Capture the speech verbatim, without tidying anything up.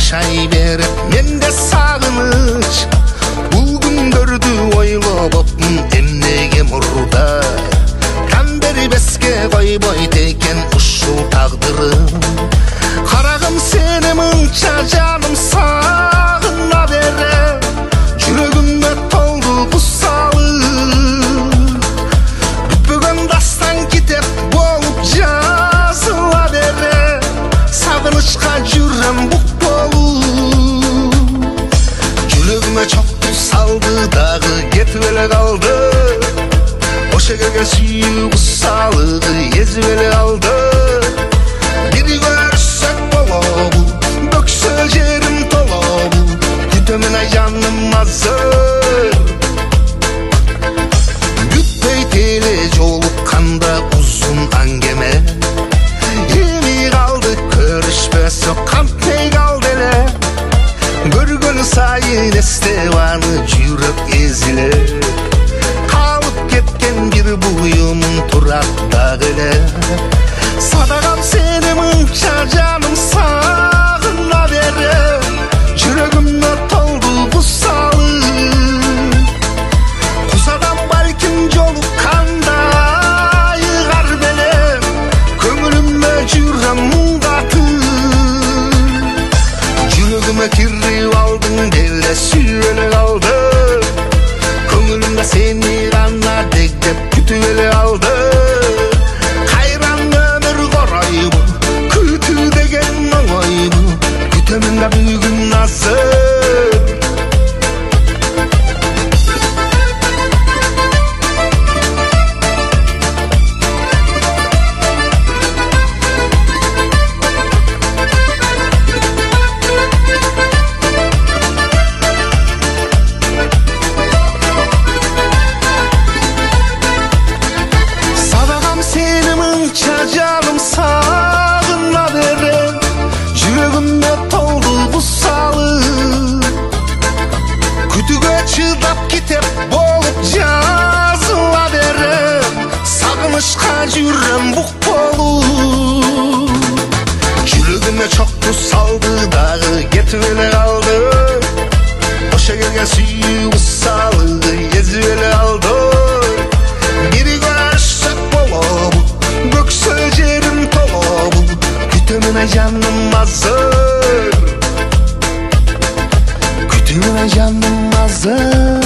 yaşay berip mende sagыныч. Бул күндөрдү ойлоп эмнеге мурда тан бербеске койбойт экен ушул тагдырым. Карагым сени мынча жаным сагына берем, жүрөгүмө толду кусалып. Бүтпөгөн дастан китеп болуп жазыла берем, сагынычка жүрөм бук болуп. Жүрөгүмө чокту салды дагы кетип эле калды, ошо келген сүйүү кусалыгы эзип эле алды. Бири көрсөк болобу, бөксө жерим толобу, күтөмүн ай жаным азыр. Күтпөйт эле жолукканда узун аңгеме, эми калды көрүшпөсөк кантпей калды эле. Көргөн сайын эстебаны жүрөк эзилеп, калып кеткен бир буюмун турат дагы эле. Садагам сени мынча жаным сагына берем, жүрөгүмө толду кусалып. Кусадам балким жолукканда айгар белем, көңүлүмө жүрөм муңдатып. Жүрөгүмө кирип алдың деле сүйүп эле калды, көңүлүмдө сени гана дегдеп күтүп эле алды. Кайран өмүр коройбу, күтүү деген оңойбу, күтөмүн да бүгүн азыр. Жаным сагына берем, жүрөгүмө толду кусалып. Күтүүгө чыдап китеп болуп жазыла берем, сагынычка жүрөм бук болуп. Жүрөгүмө чокту салды дагы кетип эле калды, ошо келген сүйүү кусалыгы эзип эле алды. Бири көрсөк болобу, бөксө жерим толобу, күтөмүн ай жаным азыр. Күтөмүн ай жаным азыр.